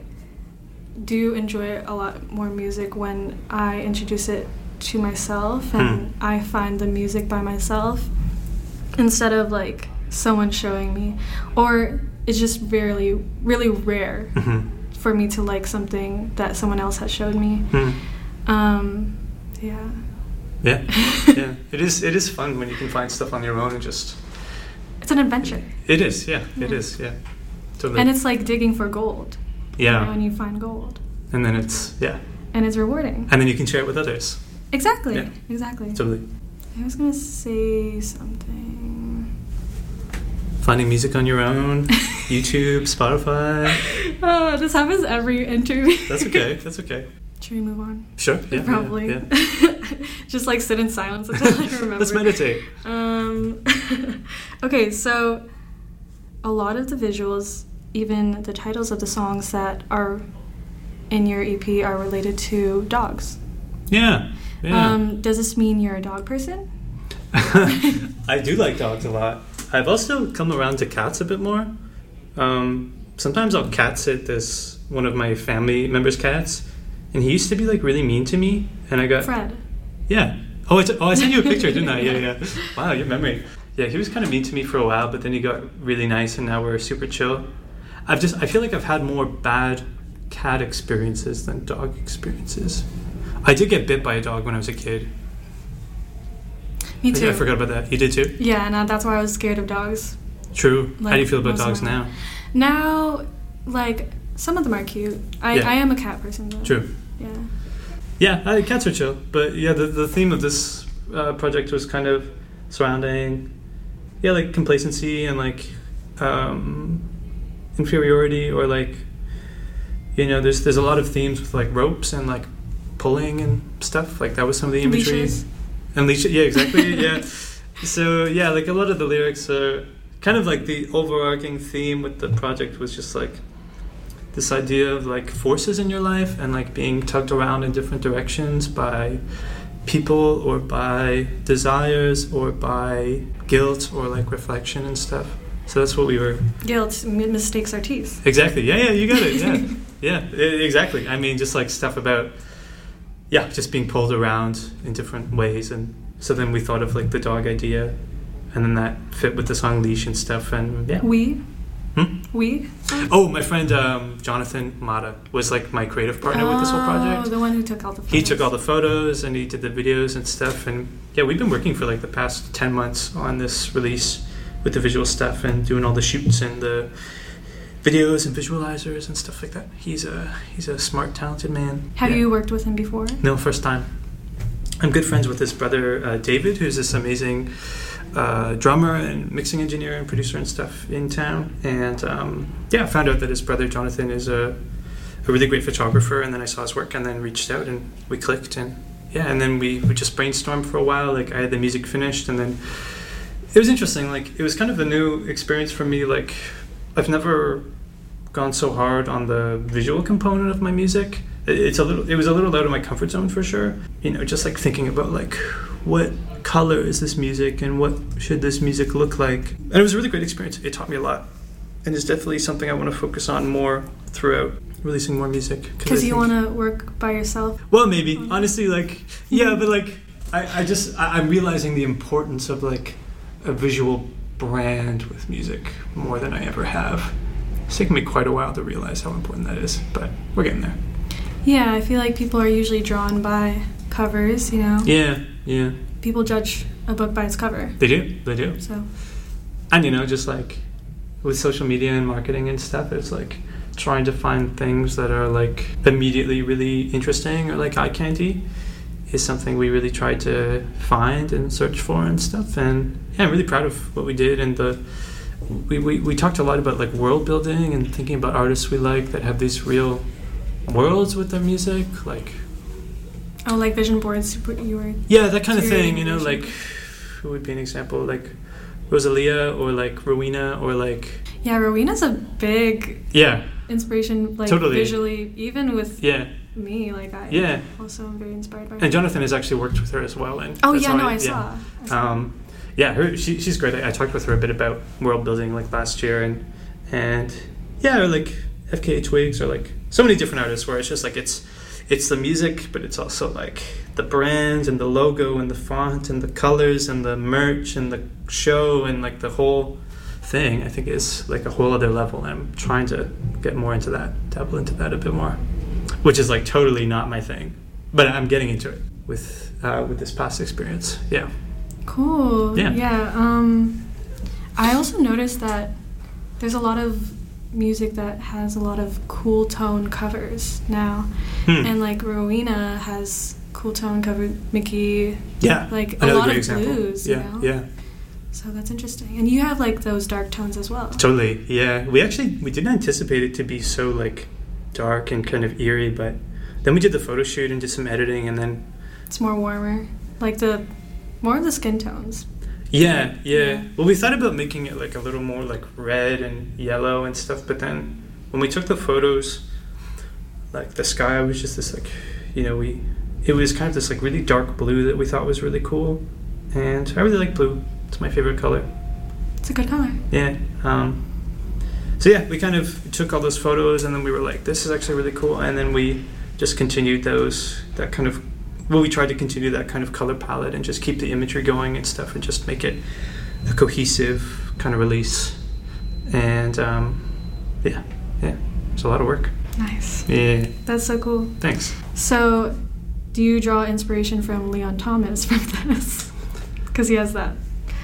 do enjoy a lot more music when I introduce it to myself and Hmm. I find the music by myself instead of like someone showing me. Or it's just really, really rare Hmm. for me to like something that someone else has showed me. Hmm. Um, yeah. Yeah. Yeah. It is, it is fun when you can find stuff on your own and just... It's an adventure. It is, yeah. It Yeah. is, yeah. Totally. And it's like digging for gold. Yeah. You know, when you find gold. And then it's, yeah. And it's rewarding. And then you can share it with others. Exactly. Yeah. Exactly. Totally. I was gonna say something. Finding music on your own, YouTube, Spotify. Oh, this happens every interview. That's okay. That's okay. Should we move on? Sure. Yeah, Probably. Yeah, yeah. Just like sit in silence until I remember. Let's meditate. Um, okay, so a lot of the visuals, even the titles of the songs that are in your E P are related to dogs. Yeah. Yeah. Um, does this mean you're a dog person? I do like dogs a lot. I've also come around to cats a bit more. Um, sometimes I'll cat sit this one of my family members' cats, and he used to be like really mean to me, and I got Fred. yeah. Oh, I, t- oh, I sent you a picture, didn't I? Yeah, yeah. Wow, your memory. Yeah, he was kind of mean to me for a while, but then he got really nice, and now we're super chill. I've just I feel like I've had more bad cat experiences than dog experiences. I did get bit by a dog when I was a kid. Me too. I forgot about that. You did too? Yeah, and that's why I was scared of dogs. True. How do you Like, feel about most of dogs my now? life. Now, like, some of them are cute. I, Yeah. I am a cat person, though. True. Yeah. Yeah, uh, cats are chill. But yeah, the, the theme of this uh, project was kind of surrounding, yeah, like complacency and like um, inferiority, or like, you know, there's there's a lot of themes with like ropes and like pulling and stuff. Like that was some of the imagery. Leashes. And leash, yeah, exactly, yeah. So yeah, like a lot of the lyrics are kind of like the overarching theme with the project was just like this idea of like forces in your life and like being tugged around in different directions by people or by desires or by guilt or like reflection and stuff. So that's what we were. Guilt, m- mistakes are teeth. Exactly. Yeah, yeah, you got it. Yeah, yeah, e- exactly. I mean, just like stuff about, yeah, just being pulled around in different ways, and so then we thought of like the dog idea, and then that fit with the song Leash and stuff, and yeah. We. Hmm? We. Oh, my friend um, Jonathan Mata was like my creative partner oh, with this whole project. Oh, the one who took all the photos. He took all the photos and he did the videos and stuff, and yeah, we've been working for like the past ten months on this release with the visual stuff and doing all the shoots and the videos and visualizers and stuff like that. He's a he's a smart, talented man. Have yeah. you worked with him before? No, first time. I'm good friends with his brother uh, David, who's this amazing uh, drummer and mixing engineer and producer and stuff in town. And um, yeah, I found out that his brother Jonathan is a, a really great photographer, and then I saw his work and then reached out and we clicked, and yeah, and then we would just brainstorm for a while. Like I had the music finished, and then it was interesting. Like it was kind of a new experience for me. Like I've never gone so hard on the visual component of my music. It's a little. It was a little out of my comfort zone for sure. You know, just like thinking about like what color is this music and what should this music look like. And it was a really great experience. It taught me a lot, and it's definitely something I want to focus on more throughout releasing more music. Because you want to work by yourself. Well, maybe honestly, like yeah, but like I, I just I, I'm realizing the importance of like a visual brand with music more than I ever have. It's taken me quite a while to realize how important that is, but we're getting there. Yeah, I feel like people are usually drawn by covers, you know? Yeah, yeah. People judge a book by its cover. They do, they do. So. And, you know, just like with social media and marketing and stuff, it's like trying to find things that are like immediately really interesting or like eye candy is something we really tried to find and search for and stuff. And yeah, I'm really proud of what we did. And the we, we, we talked a lot about like world building and thinking about artists we like that have these real worlds with their music, like oh, like vision boards. You were yeah, that kind of thing. You know, vision. like who would be an example? Like Rosalia or like Rowena or like yeah, Rowena's a big yeah inspiration. Like totally. Visually, even with yeah me, like I yeah also am very inspired by her. And Jonathan has actually worked with her as well. And oh that's yeah, no, I, I, saw. yeah. I saw. Um, yeah, her she, she's great. I, I talked with her a bit about world building like last year, and and yeah, or like F K A Twigs or like so many different artists where it's just like it's it's the music, but it's also like the brand and the logo and the font and the colors and the merch and the show and like the whole thing. I think is like a whole other level, and I'm trying to get more into that, dabble into that a bit more, which is like totally not my thing, but I'm getting into it with uh, with this past experience. Yeah. Cool. Yeah. Yeah. Um, I also noticed that there's a lot of music that has a lot of cool tone covers now, hmm. and like Rowena has cool tone cover. Mickey. Yeah. Like Another a lot great of example. blues. Yeah. You know? Yeah. So that's interesting, and you have like those dark tones as well. Totally. Yeah. We actually we didn't anticipate it to be so like dark and kind of eerie, but then we did the photo shoot and did some editing, and then it's more warmer, like the more of the skin tones. Yeah, yeah, yeah. Well, we thought about making it like a little more like red and yellow and stuff, but then when we took the photos, like the sky was just this like, you know, we it was kind of this like really dark blue that we thought was really cool, and I really like blue. It's my favorite color. It's a good color. Yeah. Um, so yeah, we kind of took all those photos, and then we were like, this is actually really cool, and then we just continued those that kind of. Well, we tried to continue that kind of color palette and just keep the imagery going and stuff and just make it a cohesive kind of release. And um, yeah, yeah, it's a lot of work. Nice. Yeah. That's so cool. Thanks. So, do you draw inspiration from Leon Thomas from this? Because he has that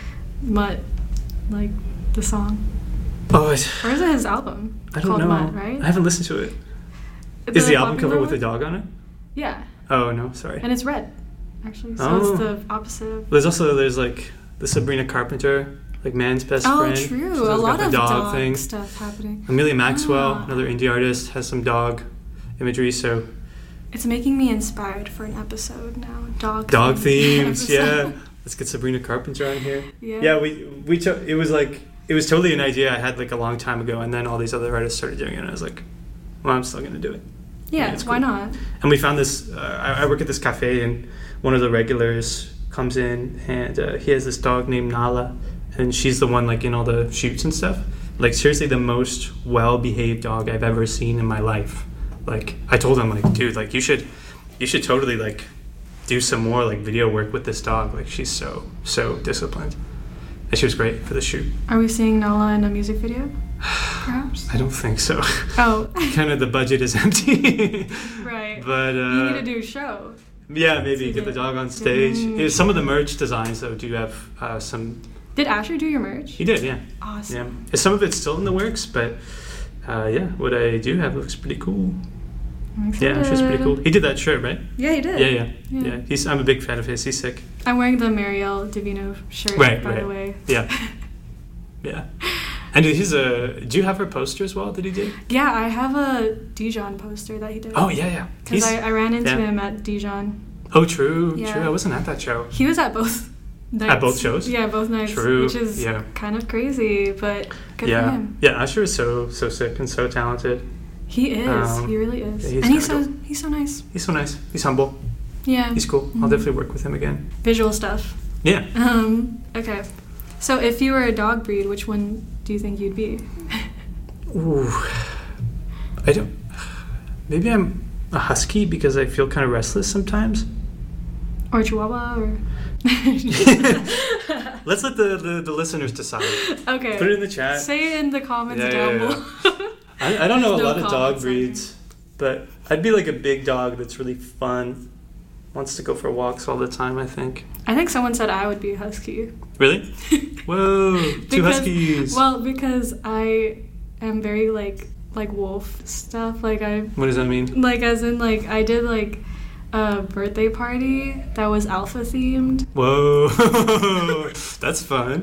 Mutt, like the song. Oh, it, or is it his album? I don't called know. Mutt, right? I haven't listened to it. The is the album cover one? with a dog on it? Yeah. Oh no, sorry. And it's red, actually. So oh. it's the opposite of. There's also there's like the Sabrina Carpenter, like Man's Best oh, Friend. Oh, true. So a lot got of the dog, dog thing. stuff happening. Amelia Maxwell, ah. another indie artist, has some dog imagery. So it's making me inspired for an episode now. Dog. Dog themes. themes. Yeah. Let's get Sabrina Carpenter on here. Yeah. Yeah. We we cho- it was like it was totally an idea I had like a long time ago, and then all these other artists started doing it, and I was like, well, I'm still gonna do it. Yeah, yeah why cool. not? And we found this, uh, I, I work at this cafe, and one of the regulars comes in, and uh, he has this dog named Nala, and she's the one like in all the shoots and stuff. Like seriously, the most well-behaved dog I've ever seen in my life. Like I told him, like, dude, like you should, you should totally like do some more like video work with this dog. Like she's so so disciplined, and she was great for the shoot. Are we seeing Nala in a music video? Perhaps. I don't think so. Oh. Kind of the budget is empty. Right. But uh, you need to do a show. Yeah, maybe get the dog on stage. Mm. Some of the merch designs though do have uh, some. Did Asher do your merch? He did, yeah. Awesome. Yeah. Some of it's still in the works, but uh, yeah, what I do have looks pretty cool. Yeah, she's pretty cool. He did that shirt, right? Yeah, he did. Yeah, yeah, yeah. yeah. He's. I'm a big fan of his. He's sick. I'm wearing the Marielle Divino shirt, right, by right. the way. Yeah. Yeah. And he's a. Do you have her poster as well that he did? Yeah, I have a Dijon poster that he did. Oh yeah, yeah. Because I, I ran into yeah. him at Dijon. Oh, true, yeah. true. I wasn't at that show. He was at both nights. At both shows? Yeah, both nights. True. Which is yeah. kind of crazy, but good yeah. for him. Yeah, Asher is so so sick and so talented. He is. Um, he really is. Yeah, he's and he's so cool. he's so nice. He's so nice. He's humble. Yeah. He's cool. Mm-hmm. I'll definitely work with him again. Visual stuff. Yeah. Um. Okay. So if you were a dog breed, which one do you think you'd be? Ooh. I don't. Maybe I'm a husky because I feel kind of restless sometimes. Or Chihuahua, or. Let's let the, the, the listeners decide. Okay. Put it in the chat. Say it in the comments yeah, down yeah, below. yeah. I, I don't know a no lot of dog comments breeds, but I'd be like a big dog that's really fun, wants to go for walks all the time, I think. I think someone said I would be a husky. Really? Whoa, two because, huskies. Well, because I am very like like wolf stuff. Like I. What does that mean? Like as in like I did like a birthday party that was alpha themed. Whoa, that's fun.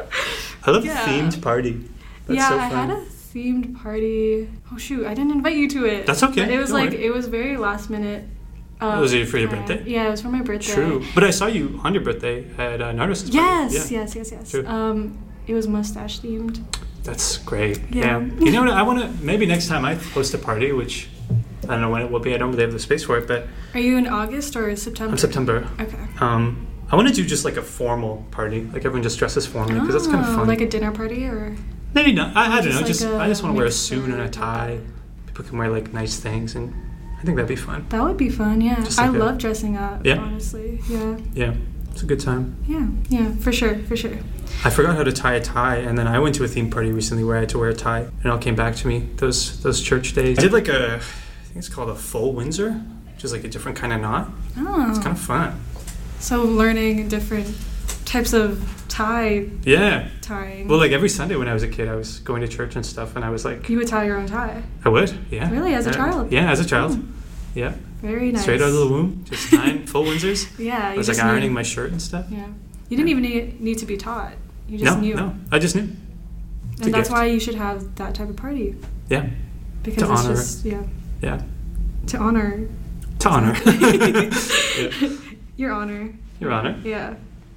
I love yeah. a themed party. That's yeah, so I fun. had a themed party. Oh shoot, I didn't invite you to it. That's okay. But it was Don't like worry. it was very last minute. Um, was it for your time. birthday? Yeah, it was for my birthday. True, but I saw you on your birthday at uh, Nardis's party. Yes, yeah. yes, yes, yes. True. Um, it was mustache themed. That's great. Yeah. yeah. You know what? I want to maybe next time I host a party, which I don't know when it will be. I don't really have the space for it, but Are you in August or September? I'm September. Okay. Um, I want to do just like a formal party, like everyone just dresses formally because that's kind of Oh, fun. Like a dinner party or? Maybe not. I, I don't Just know. like Just a I just want to wear a mixed suit and a bird. tie. People can wear like nice things, and I think that'd be fun. That would be fun. Yeah, Just I like a- love dressing up. Yeah? Honestly, yeah, Yeah, it's a good time. yeah, yeah, for sure, for sure. I forgot how to tie a tie, and then I went to a theme party recently where I had to wear a tie, and it all came back to me. Those those church days. I did like a, I think it's called a full Windsor, which is like a different kind of knot. Oh, It's kind of fun. so learning different types of tie Yeah. tying. Well, like every Sunday when I was a kid, I was going to church and stuff, and I was like, You would tie your own tie. I would, yeah. Really, as a yeah. child? Yeah, as a child. Oh. Yeah. Very nice. Straight out of the womb, just tying full Windsors. Yeah, I you was like just ironing knew. my shirt and stuff. Yeah, you didn't even need, need to be taught. You just no, knew. no, I just knew. It's a And that's gift. why you should have that type of party. Yeah, Because To it's honor. just yeah. yeah. To honor. To honor. yeah. Your honor. Your honor. Yeah.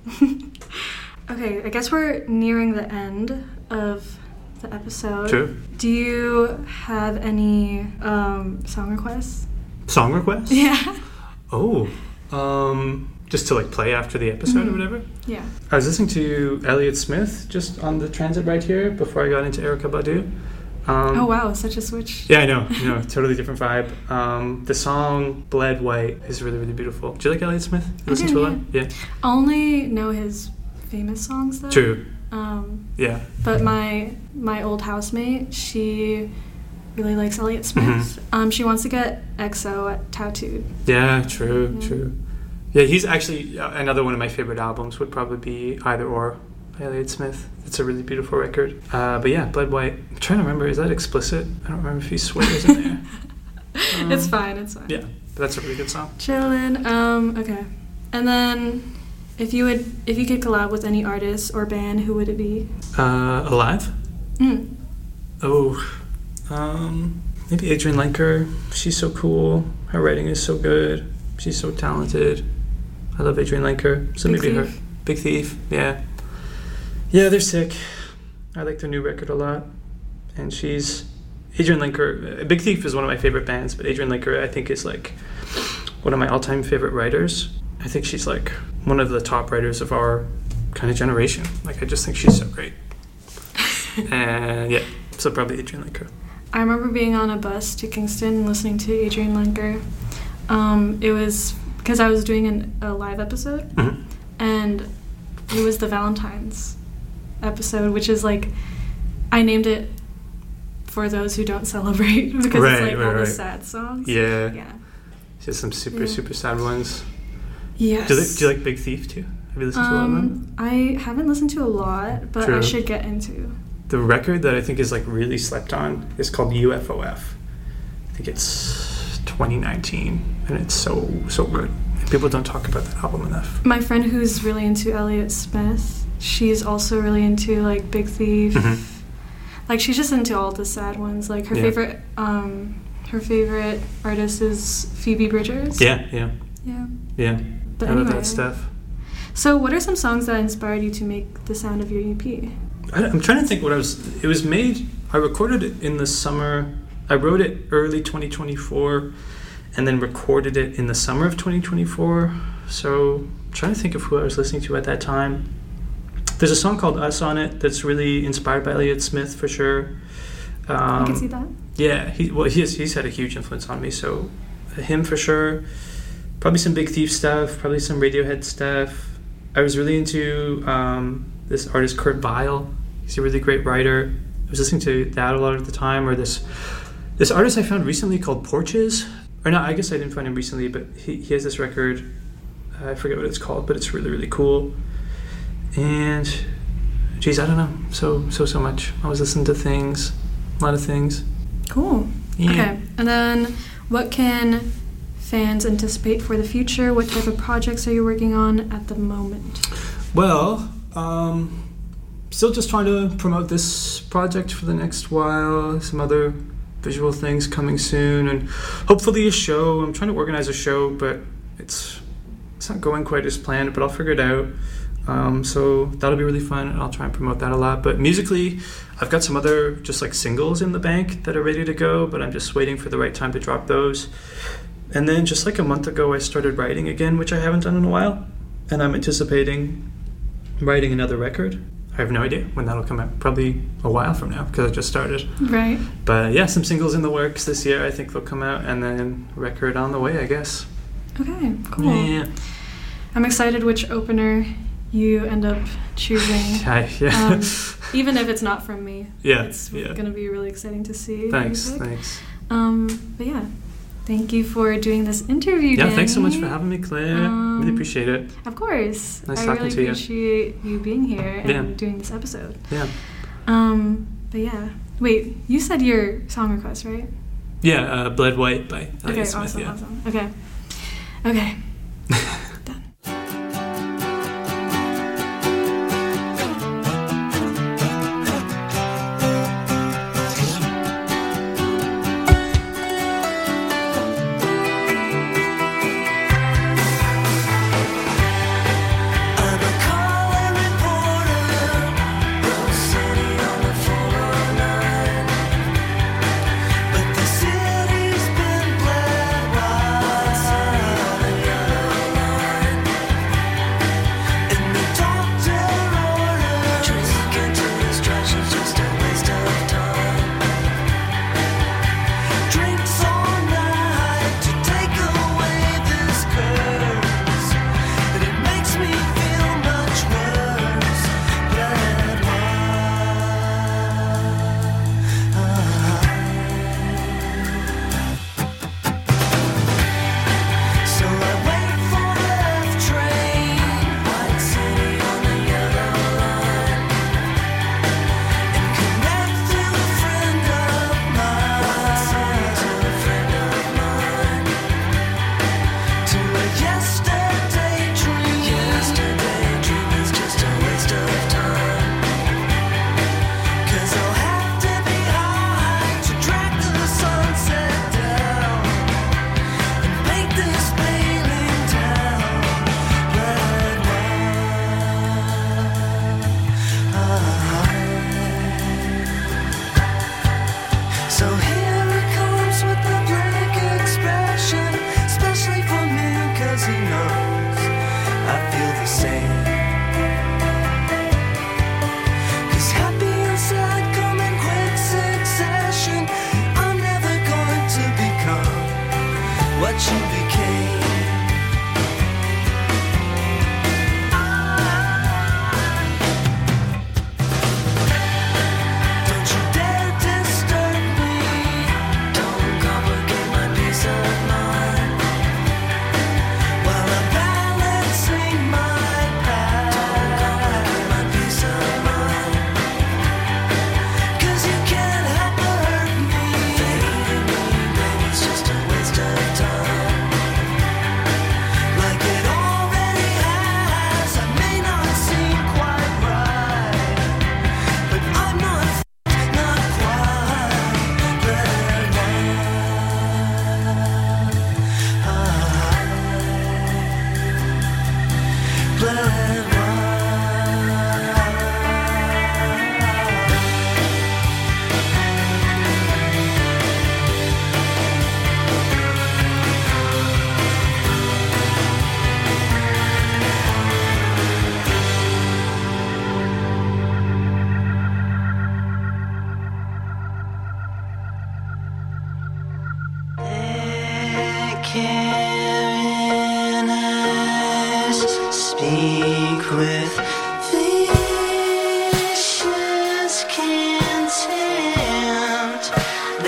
Okay, I guess we're nearing the end of the episode. True. Do you have any um, song requests? Song requests? Yeah. Oh, um, just to like play after the episode Mhm. or whatever. Yeah. I was listening to Elliott Smith just on the transit right here before I got into Erykah Badu. Um, Oh wow, such a switch. Yeah, I know. You know, totally different vibe. Um, the song "Bled White" is really, really beautiful. Do you like Elliott Smith? You I listen do, to a lot? Yeah. I only know his famous songs though. True. Um, Yeah. but my my old housemate, she really likes Elliott Smith. Mhm. Um, she wants to get X O tattooed. Yeah. True. Yeah. True. Yeah, he's actually uh, another one of my favorite albums. Would probably be Either Or by Elliott Smith. It's a really beautiful record. Uh, but yeah, Bled White. I'm trying to remember. Is that explicit? I don't remember if he swears in there. Um, It's fine. It's fine. Yeah, but that's a really good song. Chillin'. Um, okay. And then, if you would, if you could collab with any artist or band, who would it be? Uh, Alive? Mm. Oh, um, maybe Adrienne Lenker. She's so cool. Her writing is so good. She's so talented. I love Adrienne Lenker. So Big maybe her. Thief? Big Thief. Yeah. Yeah, they're sick. I like their new record a lot. And she's Adrienne Lenker. Big Thief is one of my favorite bands, but Adrienne Lenker I think is like one of my all-time favorite writers. I think she's like one of the top writers of our kind of generation. Like, I just think she's so great. And yeah, so probably Adrienne Lenker. I remember being on a bus to Kingston and listening to Adrienne Lenker. Um, it was because I was doing an, a live episode, Mm-hmm. and it was the Valentine's episode, which is like, I named it for those who don't celebrate, because Right, it's like right, all the right. sad songs. Yeah. Yeah. Just some super, Yeah. super sad ones. Yes. Do, they, do you like Big Thief too? Have you listened to a lot of them? Um, I haven't listened to a lot, but True. I should get into. The record that I think is like really slept on is called U F O F. I think it's twenty nineteen, and it's so, so good. People don't talk about that album enough. My friend who's really into Elliott Smith, she's also really into like Big Thief. Mhm. Like, she's just into all the sad ones. Like, her Yeah. favorite, um, her favorite artist is Phoebe Bridgers. Yeah, yeah, Yeah. yeah. But I love anyway. that stuff. So, what are some songs that inspired you to make the sound of your E P? I, I'm trying to think what I was. It was made. I recorded it in the summer. I wrote it early twenty twenty-four, and then recorded it in the summer of twenty twenty-four. So I'm trying to think of who I was listening to at that time. There's a song called "Us" on it that's really inspired by Elliott Smith for sure. Um, I can see that. Yeah, he well he's he's had a huge influence on me. So him for sure. Probably some Big Thief stuff. Probably some Radiohead stuff. I was really into um, this artist Kurt Vile. He's a really great writer. I was listening to that a lot at the time. Or this this artist I found recently called Porches. Or no, I guess I didn't find him recently, but he, he has this record. I forget what it's called, but it's really, really cool. And, geez, I don't know. So, so, so much. I was listening to things. A lot of things. Cool. Yeah. Okay. And then, what can fans anticipate for the future? What type of projects are you working on at the moment? Well, um, still just trying to promote this project for the next while. Some other visual things coming soon, and hopefully a show. I'm trying to organize a show, but it's it's not going quite as planned, but I'll figure it out. Um, so that'll be really fun, and I'll try and promote that a lot. But musically, I've got some other just like singles in the bank that are ready to go, but I'm just waiting for the right time to drop those. And then just like a month ago, I started writing again, which I haven't done in a while, and I'm anticipating writing another record. I have no idea when that'll come out. Probably a while from now, because I just started. Right. But yeah, some singles in the works this year. I think they'll come out, and then record on the way, I guess. Okay, cool. Yeah. I'm excited which opener you end up choosing. I, yeah. Um, even if it's not from me. Yeah, It's yeah. going to be really exciting to see. Thanks, music. thanks. Um, but yeah, thank you for doing this interview, Yeah, Danny. thanks so much for having me, Claire. Um, really appreciate it. Of course. Nice I talking really to you. appreciate you being here and Yeah. doing this episode. Yeah. Um, but yeah. Wait, you said your song request, right? Yeah, uh, Blood White by Elliott Okay, Smith, awesome, yeah. awesome. Okay. Okay. Done. I'm a calling reporter, Rose City on the four oh nine. But the city's been bled by the yellow line.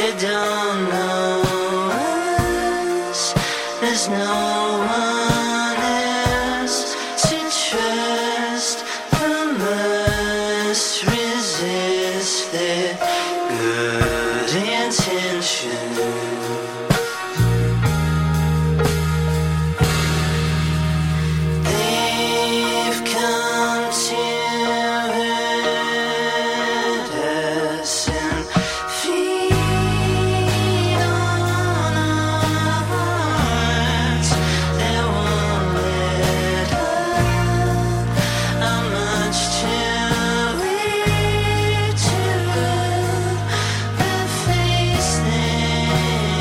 they don't know us. There's no one else to trust. I must resist their good intention. They've come to hurt us and feed on our hearts. They won't let up. How much too weak to the face they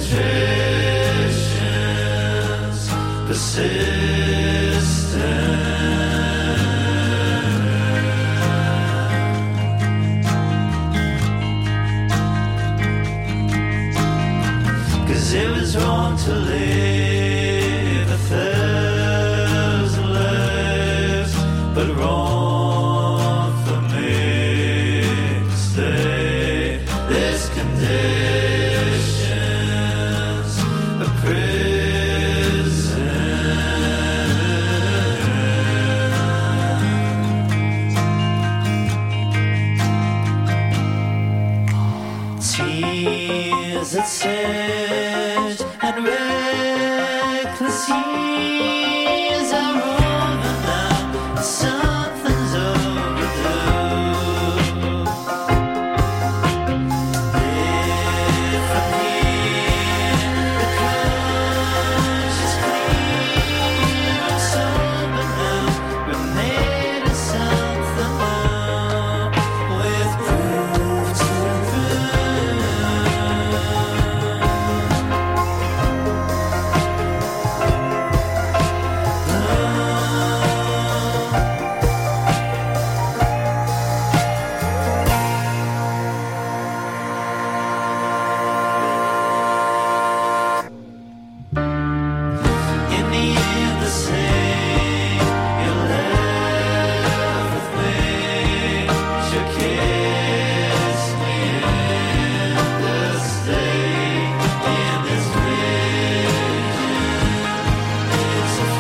Patricians, persistent. Cause it was wrong to live a thousand lives, but wrong for me to stay. This conditions a prison. Tears that surge and reckless years are over now. Something's overdue. Live from here, the coast is clear and sober now. Remain as something new with proof to prove. In the end, the same. You left with me. Should kiss me in the state. In this vision, it's a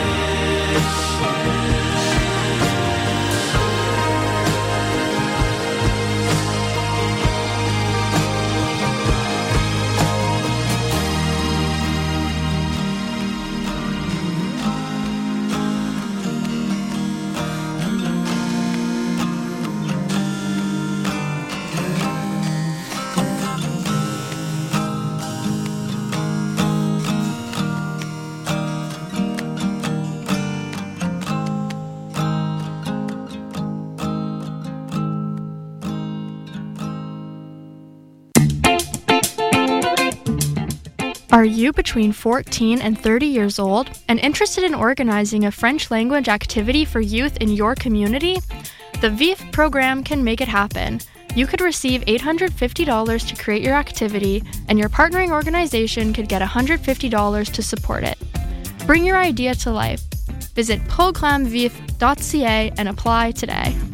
Are you between fourteen and thirty years old and interested in organizing a French language activity for youth in your community? The V I F program can make it happen. You could receive eight hundred fifty dollars to create your activity, and your partnering organization could get one hundred fifty dollars to support it. Bring your idea to life. Visit programme v i f dot c a and apply today.